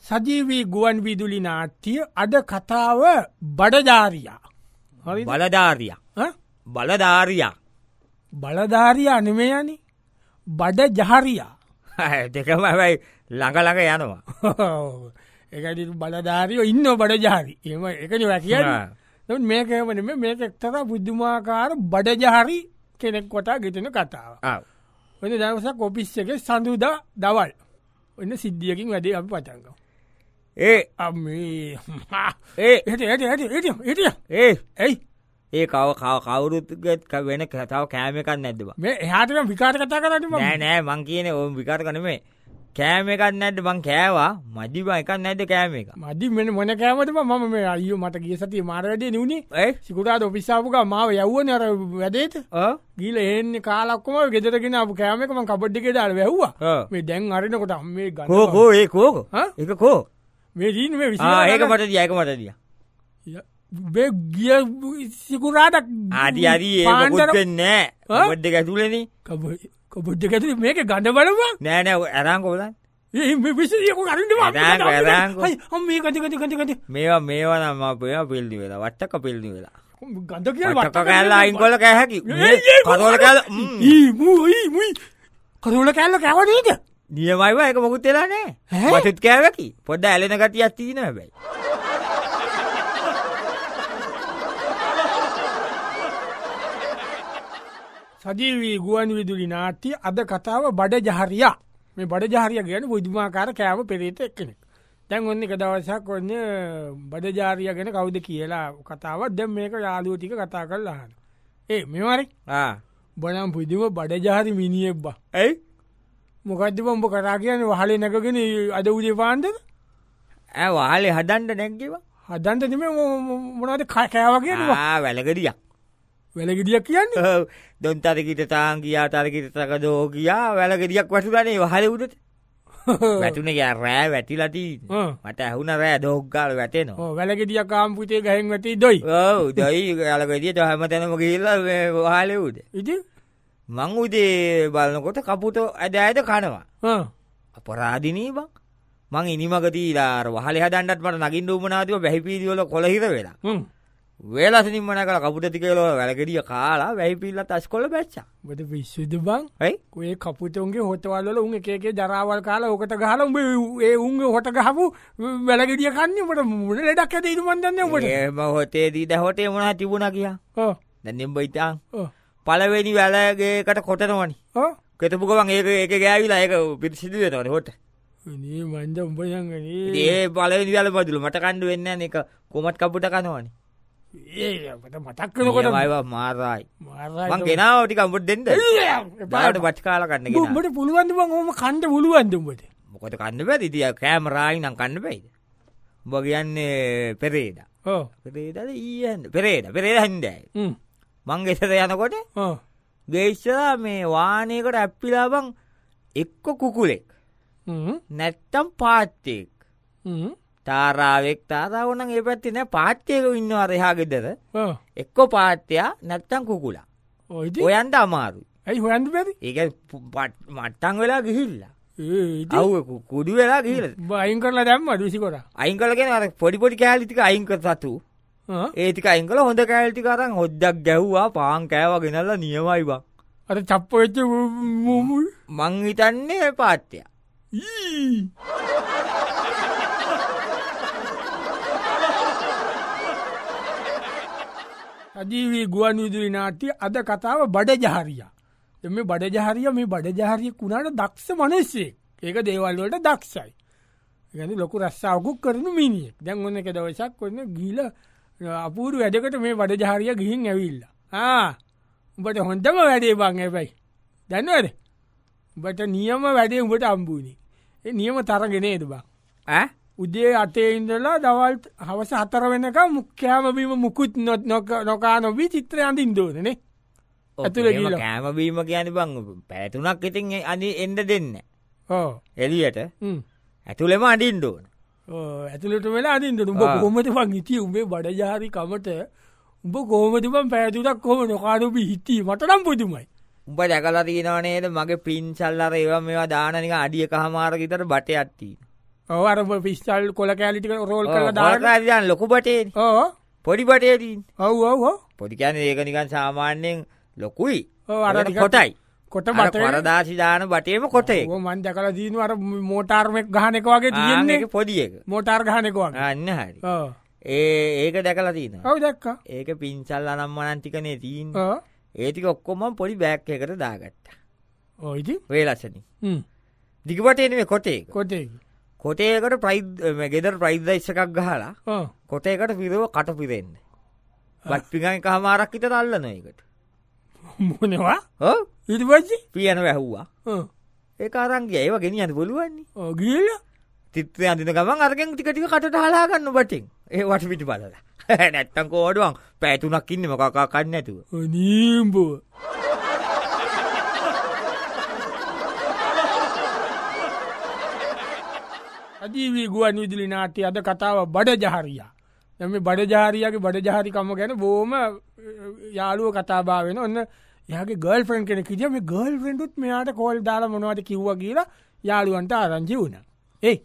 සජීවී ගුවන් විදුලි නාට්‍ය අද කතාව බඩධාරියා. හරිද? බලධාරියා. බලධාරියා. බලධාරියා නෙමෙයිනේ. බඩජහරියා. දෙකම හැබැයි ළඟ යනවා. ඒකයි බලධාරියෝ ඉන්නෝ බඩජහරි. එහෙම ඒකනේ ඔයා කියන්නේ. නමුත් මේක එහෙම නෙමෙයි. මේක එක්තරා බුද්ධමාකාර බඩජහරි කෙනෙක් කොටා ගෙතෙන කතාවක්. ආ. ඔන්න දවසක් ඔෆිස් එකේ සඳුදා දවල්. ඔන්න සිද්ධියකින් වැඩේ අපි පටන් ගමු. අම්මේ ඒ කවුරුත් වෙන කතාව කෑම එකක් නැද්ද බං? මේ එහාටම විකාර කතා කරන්නේ මම. නෑ මං කියන්නේ ඕම් විකාර නෙමෙයි. කෑම එකක් නැද්ද මං කෑවා. මදි බං එකක් නැද්ද කෑම එක? මදි මොන කෑමද මම මේ අයියෝ මට ගිය සතියේ මාර වැඩේ නුනේ. සිකුරාදා ඔෆිස් ආපු ගා මාව යවුවනේ අර වැඩේට. ගිහලා එන්නේ කාලා ඔක්කොම ගෙදර ගෙන ආපු කෑම එක මං කබඩ් එකේ දාලා වැහුවා. මේ දැන් අරිනකොට අම්මේ ගන්න. කෝ ඒක කෝ මේ දීන මේ විශ්වාස ඒක මට දියා මේ ගිය සිකුරාදා ආදි ඒක මොකුත් වෙන්නේ නෑ. කබඩ් එක ඇතුලේනේ. කබඩ් එක ඇතුලේ මේක ගඳ බලපන්. නෑ අරන් කොහොමද? මේ විශ්වාසියක අරින්නවා. අරන් අම්මේ ගඳ මේවා නම් මම පිල්දි වෙලා වට්ටක පිල්දි වෙලා. ගඳ කියලා වට්ටක කෑල්ල අයින් කළ කෑ හැකි. කතෝල කෑල්ල මුයි කතෝල කෑල්ල කෑව නේද? නියමයිව ඒක මොකුත් වෙලා නෑ. මටත් කෑවකි. පොඩ්ඩ ඇලෙන ගතියක් තියෙනවා හැබැයි. සජීවී ගුවන් විදුලි නාට්‍ය අද කතාව බඩජහරියා. මේ බඩජහරියා කියන්නේ බුදුමාකාර කෑම පෙරේත එක්කෙනෙක්. දැන් ඔන්න එක දවසක් ඔන්න බඩජහරියා ගැන කවුද කියලා කතාවක්. දැන් මේක යාළුවෝ ටික කතා කරලා අහනවා. මෙවරේ බණම් පුදුම බඩජහරි මිනිහෙක් බා. මොකද්ද උඹ කරා කියන්නේ වහලේ නැගගෙන අද උදේ පාන්දර? වහලේ හදන්න නැග්ගේවා. හදන්න නෙමෙයි මොනවද කෑවා කියන්නේ? වැලගඩියක්. වැලගෙඩියක් කියන්නේ? දොන්තරකිට තාන් ගියා තරකිට තකදෝ ගියා වැලගෙඩියක් වැටුණානේ වහලේ උඩට. වැටුනේ යා රෑ වැටිලා තියෙන්නේ. මට ඇහුණා රෑ ඩොග් ගාලා වැටෙනවා. වැලගෙඩියක් ආම් පුතේ ගහෙන් වැටි දොයි. දොයි වැලගෙඩියට හැමතැනම ගිහිල්ලා වහලේ උඩ. ඉතින් මං උදේ බලනකොට කපුට ඇද කනවා. අපරාධිනී බං. මං ඉනිමග තියලා අර වහලේ හදන්නත් මට නගින්න උවමනා තිබ්බ වැහිපීලි වල කොළ හිර වෙලා. වේලසිනින් මන කල කපුට ටිකේල වැලගෙඩිය කාලා වැහිපීල්ලත් අස්කොල්ල බැච්චා. ඔබට පිස්සුද බං? ඔය කපුටුන්ගේ හොටවල් වල උන් එක එක දරාවල් කාලා ඔකට ගහලා උඹ ඒ උන්ගේ හොට ගහපු වැලගෙඩිය කන්නේ උඹට මොන ලෙඩක් ඇදෙයිද මන් දන්නේ උඹට. ඒම හොටේදී ද හොටේ මොනවා තිබුණා කියා. දැන් නෙම්බ ඉතින් පළවෙනි වැලගේකට කොටනවනේ. කෙතපු ගමන් ඒක ගෑවිලා ඒක පිරිසිදු වෙනවනේ හොට. නේ මන්ද උඹ යන්නේ. ඒ පළවෙනි වැල බදුල මට කන්න වෙන්නේ නැහැ නේ. කොමත් කපුට කනවනේ. මට මතක් කරනකොට මාරයි. මං ගෙනාව ටික උඹට දෙන්න. බාට බත් කාලා කන්න ගෙනාව. උඹට පුළුවන් ද බං ඕම කන්න පුළුවන්ද උඹට? මොකද කන්න බෑද? ඉතින් කැමරායි නම් කන්න බෑද? උඹ කියන්නේ පෙරේදා. පෙරේදාද ඊයන්ද? පෙරේදා හන්දෑයි. මං ගෙදර යනකොට ගේ ඉස්සරහා මේ වාහනයකට ඇප්පිලා බං එක්ක කුකුලෙක්. නැත්තම් පාත්තෙක්. තාරාවෙක් තාරාව නම් ඒ පැත්තේ නෑ පාත්තයක ඉන්නවා එහා ගෙදර. එක්ක පාත්තයා නැත්තම් කුකුලා. හොයන්න අමාරුයි. ඇයි හොයන්න බැරි? ඒක මට්ටම් වෙලා ගිහිල්ලා. අවු කුඩු වෙලා ගිහිල්ලා. අයින් කරලා දැම්මද විසිකොරා? අයින් කරලා කියන්නේ අර පොඩි කෑලි ටික අයින් කරසතු. ඒ ටික අයින් කරලා හොඳ කෑලි ටික අරන් හොද්දක් ගැහුවා පාන් කෑවා ගෙනල්ලා නියමයි බං. අර චප්පෝ වෙච්ච මං හිතන්නේ පාත්තයා. සජීවී ගුවන් විදුලි නාට්‍ය අද කතාව බඩජහරියා. මේ බඩජහරියා මේ බඩජහරිය කුණාට දක්ෂ මිනිස්සෙක්. ඒක දේවල් වලට දක්ෂයි. ඒ කියන්නේ ලොකු රස්සාවකුත් කරන මිනිහෙක්. දැන් ඔන්න එක දවසක් ඔන්න ගිහිලා අපූර්ව වැඩකට මේ බඩජහරියා ගිහින් ඇවිල්ලා. උඹට හොඳම වැඩේ බං හැබැයි. දන්නවද? උඹට නියම වැඩේ උඹට හම්බුනේ. ඒ නියම තරගෙන එද බං. උදේ 8 ඉඳලා දවල් හවස 4 වෙනකම් කෑම බීම මුකුත් නොකා නොබී චිත්‍රය අඳින්න ඕනේ නේ. ඇතුලේ ගිහලා කෑම බීම කියන්නේ බං පැය 3ක් ඉතින් එන්න දෙන්නේ. එළියට. ඇතුලේම අඳින්න ඕන. ඇතුලේට වෙලා අඳින්න ඕන. උඹ කොහොමද බං හිටියේ උඹේ බඩජාරි කමට? උඹ කොහොමද බං පැය 3ක් කොහොම නොකා නොබී හිටියේ? මට නම් පුදුමයි. උඹ දැකලා තියෙනව නේද මගේ පින්සල් අර ඒවා මේවා දාන නිකන් අඩියකමාරක විතර බටයක් තියෙනවා. අර පිස්ටල් කොල කෑලිටික රෝල් කල දාන ලොකු බටේ පොඩි බටේදී ඔව් පොඩිකයන ඒක නිකන් සාමාන්‍යයෙන් ලොකුයි කොටයි කොට බට වරදාසි දාන බටේම කොටේ මන් දැකල දීන අර මෝටාර්මක් ගහනෙක වගේ තියන්නේ පොඩි එක මෝටාර් ගහනෙකවා අන්න හරි ඒක දැකලා තියන ඔව් දැක්ක ඒක පින්සල් අනම්මනන්තිකනේ තිීන් ඒතික ඔක්කොම පොඩි බෑක් එකට දාගත්ත ඔයිති වේලසන දිගබටේනේ කොටේ කොටේකට ප්‍රයි් ගෙදර ප්‍රයිද්දයිස්ස එකක් ගහලා කොටේකට පිරව කට පිරෙන්න බත් පිගයි කහමාරක් ඉට අල්ලන එකට මොනවා ඉටි පච්චි පියන වැැහ්වා ඒ අරන්ගේ ඒව ගෙනියන්න බොලුවන්නේ ගිල්ල තිත්‍රය අදින ගමන් අරගෙන් ටිකටික කටට හලාගන්න බටින් ඒ වට පිටි බලලා නැත්තන් කෝඩුවන් පැතුනක් ඉන්න මොකකා කන්න ඇතුව නීම්බුව අදීවී ගුවන් විදිලි නාට්‍ය අද කතාව බඩ ජහරියා එම බඩ ජාරියගේ බඩ ජාරිකම ගැන බෝම යාළුව කතාබාවෙන ඔන්න යගේ ගල් ෆ්‍රෙන්් කෙන කිදිය මේ ගල් ෆ්‍රෙන්ඩුත් මෙයාට කෝල් දාලා මොනවට කිව්ව කියලා යාළුවන්ට ආරංචි වුණ ඒ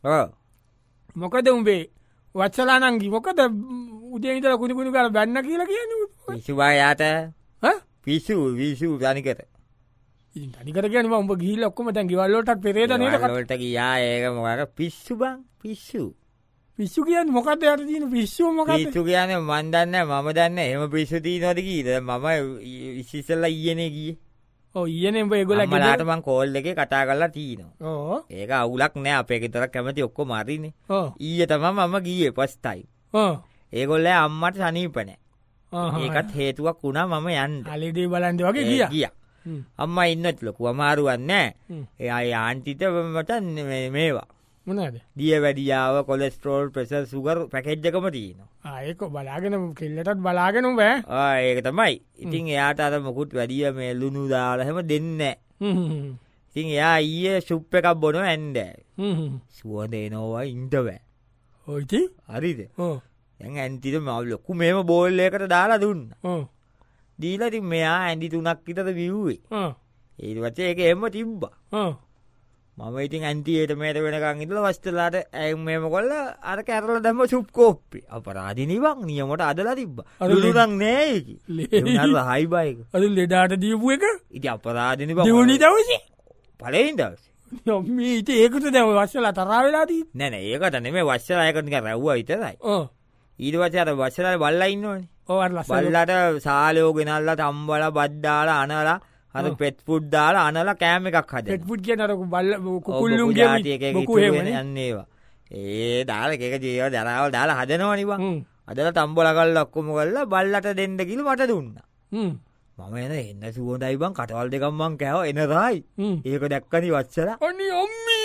මොකද උඹේ වත්සලා නංගි මොකද උදේහිතල කුණිකුණි කල බැන්න කියලා කියන විශවායාට පිස්සු විසු ගනිකත තනිකර කියන උඹ ගිහිල්ල ඔක්කොම දැන් ගෙවල්ලටත් පෙරේද නේද වලට ගියා ඒක මොකක් පිස්සු බං පිස්සු පිස්සු කියන්න මොකද යට තියෙන පිස්සුව මොකද පිස්සු කියන්නේ මන් දන්නේ මම දන්නේ එහෙම පිස්සු තියෙනවද කීද මම ඉස්සෙල්ලා ඊයනේ ගියේ ඔව් ඊයනේ උඹ ඒගොල්ලෝ මලාට මං කෝල් එකේ කතා කරලා තියෙනවා ඔව් ඒක අවුලක් නෑ අපේ ගෙදර කැමති ඔක්කොම අරින්නේ ඔව් ඊයේ තමයි මම ගියේ ෆස්ට් ටයිම් ඔව් ඒගොල්ලෝ අම්මට සනීප නෑ ඒකත් හේතුවක් වුණා මම යන්න හොලිඩේ බලන්න වගේ ගියා අම්මා ඉන්නත් ලොකු අමාරුවක් නෑ එයා ආන්ටිට මට මේවා මොනද දිය වැඩියාව කොලෙස්ටරෝල් ප්‍රෙෂර් සුගර් පැකේජ් එකම තියෙනවා ඒක බලාගෙන කෙල්ලටත් බලාගෙන බෑ ඒක තමයි ඉතින් එයාට අර මොකුත් වැඩිය මේ ලුණු දාලා හැම දෙන්නේ ඉතින් එයා ඊයේ සුප් එකක් බොනවා ඇන්දෑ සුවඳ එනවා ඉන්න බෑ ඔයිති හරිද දැන් ඇන්ටිට මම ලොකු මේම බෝල් එකකට දාලා දුන්නා දීලා ඉතින් මෙයා ඇඳි 3ක් විතර විව්වේ ඊට පස්සේ ඒක එම්ම තිබ්බා මම ඉතින් ඇන්ටියට මේට වෙනකන් ඉඳලා වස්තලාට මේම කොල්ලා අර කැරලා දැම්ම සුප් කෝප්පි අපරාධිනේ බං නියමට අදලා තිබ්බා ලුණුනම් නෑ ඒක ලුණු හයි බයික අර ලෙඩාට දීපු එක ඉතින් අපරාධිනේ බං දෙවනි දවසේ පළවෙනි දවසේ මේ ඉතින් ඒකට දැන් වස්තලා තරහා වෙලා තියෙන්නේ නෑ ඒකට නෙමෙයි වස්තලා ඒක නිකන් රැව්වා විතරයි ඊට පස්සේ අර වස්තලාට බල්ලා ඉන්නවනේ ඔව් අර බල්ලාට සාලයෝ ගෙනල්ලා තම්බලා බත් දාලා අනලා අර පෙට් ෆුඩ් දාලා අනලා කෑම එකක් හදලා පෙට් ෆුඩ් කියන අර බල්ල කුකුල්ලුන්ගේ බොකු යන්නේ ඒවා ඒ දාලා එක ජීව දරාවල් දාලා හදනවනේ බං අදලා තම්බලා කරලා ඔක්කොම කරලා බල්ලට දෙන්න කියලා මට දුන්නා මම එන්න සුවඳයි බං කටවල් දෙකක් මං කෑවා එන රායි ඒක දැක්කනි වච්චලා අනේ අම්මී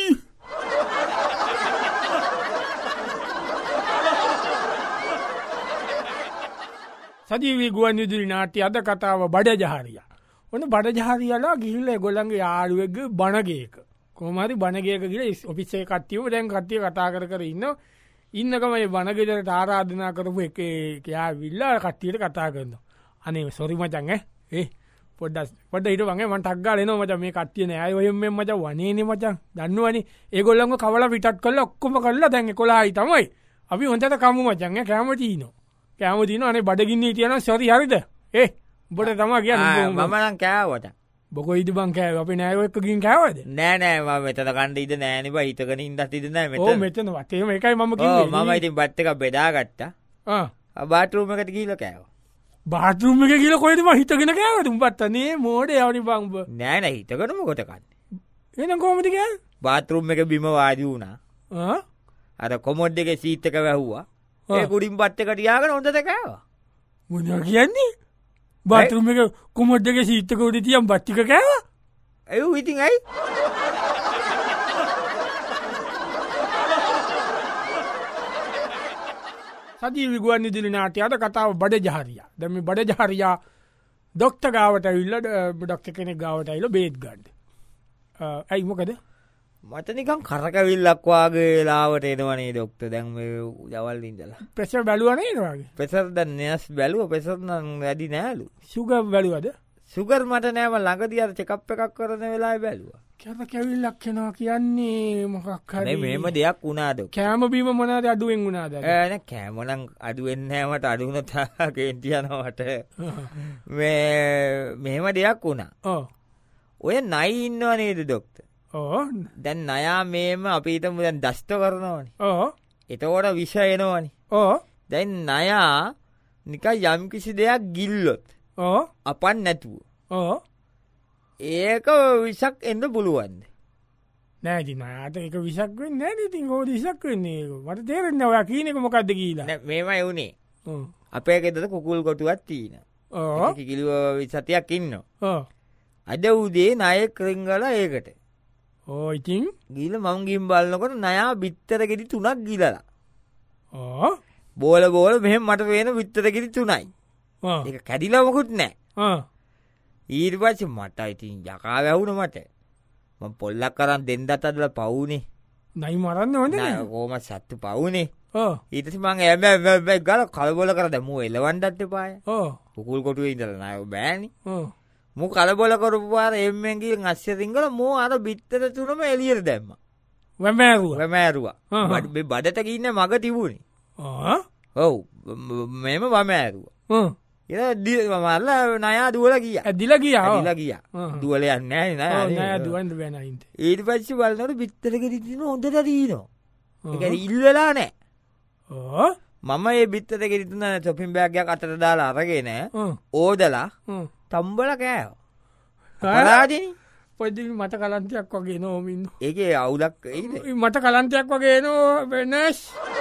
සජීවී ගුවන් විදුලි නාට්‍ය අද කතාව බඩ ජහරියා ඔන්න බඩ ජහරියලා ගිහිල්ලා ඒගොල්ලන්ගේ යාළුවෙක්ගේ බණගේක කොහොම හරි බණගේක ගිහලා ඔෆිස් එකේ කට්ටියව දැන් කට්ටිය කතා කර කර ඉන්නකම මේ බණගෙදරට ආරාධනා කරපු එකේ කියාවිල්ලා කට්ටියට කතා කරනවා අනේ සෝරි මචං පොඩ්ඩක් හිටපන් මං ටක් ගාලා එනවා මචං මේ කට්ටිය නෑ අය ඔයෙම මචං වනේනේ මචං දන්නවනේ ඒගොල්ලන්ව කවලා පිටත් කරලා ඔක්කොම කරලා දැන් 11යි තමයි අපි හොඳට කමු මචං කැම තියෙනවා අනේ බඩගින්න හිටියනම් සෝරි හරිද උඹට තමයි කියන්නේ මම නම් කෑවට බොකෝ ඉදි බං කෑව අපි නෑයෝ එක්ක ගින් කෑවද නෑ මම මෙතන කන්න ඉඳ නෑනේ බා හිතගෙන ඉඳත් ඉඳ නෑ මෙතන ඔව් මෙතන වටේම එකයි මම කිව්වේ මම ඉතින් බත් එකක් බෙදාගත්තා බාත්රූම් එකට ගිහලා කෑවා බාත්රූම් එකේ ගිහලා කොහෙද මම හිතගෙන කෑවද උඹත් අනේ මෝඩේ යවනි බං උඹ නෑ හිතගෙන මොකට කන්නේ එහෙනම් කොහොමද කියන්නේ බාත්රූම් එකේ බිම වාඩි වුණා අර කොමොඩ් එකේ සීට් එක වැහුවා ඒ කුඩින් බත් එක තියාගෙන හොඳට කෑවා මොනවා කියන්නේ බාත්රූම් එක කොමොඩ් එකේ සීට් එක උඩ තියන් බත් ටික කෑවා අයෝ ඉතින් ඇයි සජීවී ගුවන් විදුලි නාට්‍ය අද කතාව බඩ ජහරියා දැන් මේ බඩ ජහරියා ડોක්ටර් ගාවට ඇවිල්ලා ડોක්ටර් කෙනෙක් ගාවට ඇවිල්ලා බේත් ගන්න ඇයි මොකද මට නිකන් කරකවිල්ලක් වාගේ ලාවට එනවනේ ડોක්ටර් දැන් මේ දවල් ඉඳලා ප්‍රෙෂර් බැලුවා නේද වාගේ ප්‍රෙෂර් දැන් නෑස් බැලුවා ප්‍රෙෂර් නම් වැඩි නෑලු සුගර් බැලුවද සුගර් මට නෑම ළඟදී අර චෙකප් එකක් කරන වෙලාවේ බැලුවා. කැප කැවිල්ලක් වෙනවා කියන්නේ මොකක් හරි. මෙහෙම දෙයක් වුණාද? කෑම බීම මොනවාද අඩුවෙන් වුණාද? නෑ කෑම නම් අඩු වෙන්නේ නෑ මට අඩු වුණොත් කේන්ති යනවා මට. මෙහෙම දෙයක් වුණා. ඔව්. ඔය නයි ඉන්නව නේද ડોක්ටර්? ඔව්. දැන් නයා මේම අපි හිතමු දැන් දෂ්ට කරනවනේ. ඔව්. එතකොට විෂ එනවනේ. ඔව්. දැන් නයා නිකන් යම් කිසි දෙයක් ගිල්ලොත්. ඔව්. අපන් නැතුව. ඔව්. ඒක විසක් එන්න පුළුවන්ද? නෑ ඉතින් නයාට ඒක විසක් වෙන්නේ නෑ ඉතින් කොහොමද විසක් වෙන්නේ ඒක? මට තේරෙන්නේ නෑ ඔයා කියන එක මොකද්ද කියලා. නෑ මේමයි උනේ. අපේ ගෙදර කුකුල් කොටුවක් තියෙනවා. ඔව්. කිකිලිව 20ක් ඉන්නවා. ඔව්. අද උදේ ණයෙක් රින්ගලා ඒකට. ඕ ඉතින් ගිහලා මං ගිහින් බලනකොට නයා බිත්තර ගෙඩි 3ක් ගිලලා. ඕ බෝල මෙහෙම මට වෙන බිත්තර ගෙඩි 3යි. ඒක කැඩිලා මොකුත් නැහැ. ඊට පස්සේ මට ඉතින් යකා වැහුණා මට. මම පොල්ලක් අරන් දෙන්නත් අදලා පවුනේ. නයි මරන්න ඕනේ නෑ කොහොම සත්තු පවුනේ. ඔව්. ඊට පස්සේ මං එබැ ගාලා කලබල කරා දැන් මෝ එලවන්නත් එපාය. ඔව්. කුකුල් කොටුවේ ඉඳලා නෑ බෑනේ. ඔව්. මෝ කලබල කරපු පාර එම්මෙන් ගිහින් අස්සේ රින්ගලා මෝ අර බිත්තර තුනම එළියට දැම්මා. වැමෑරුවා. මේ බඩට ගින්න මග තිබුණේ. ඔව් මේම වමෑරුවා. ඊට මල්ලා නයා දුවලා ගියා. ඇදිලා ගියා. දුවල යන්නේ නෑ නෑ දුවන්න බෑ නයින්ට. ඊට පස්සේ බලනකොට බිත්තර ගෙඩි තියෙන හොඳට තියෙනවා. ඒක ඉල්ලලා නෑ. මම මේ බිත්තර ගෙඩි තුන shopping bag එකක් අතට දාලා අරගෙන ඕදලා තම්බල කෑවා. පරාදිනේ. පොඩි මට කලන්තයක් වගේ නෝ මින්න. ඒකේ අවුලක් එයිද? මට කලන්තයක් වගේ නෝ වෙනස්.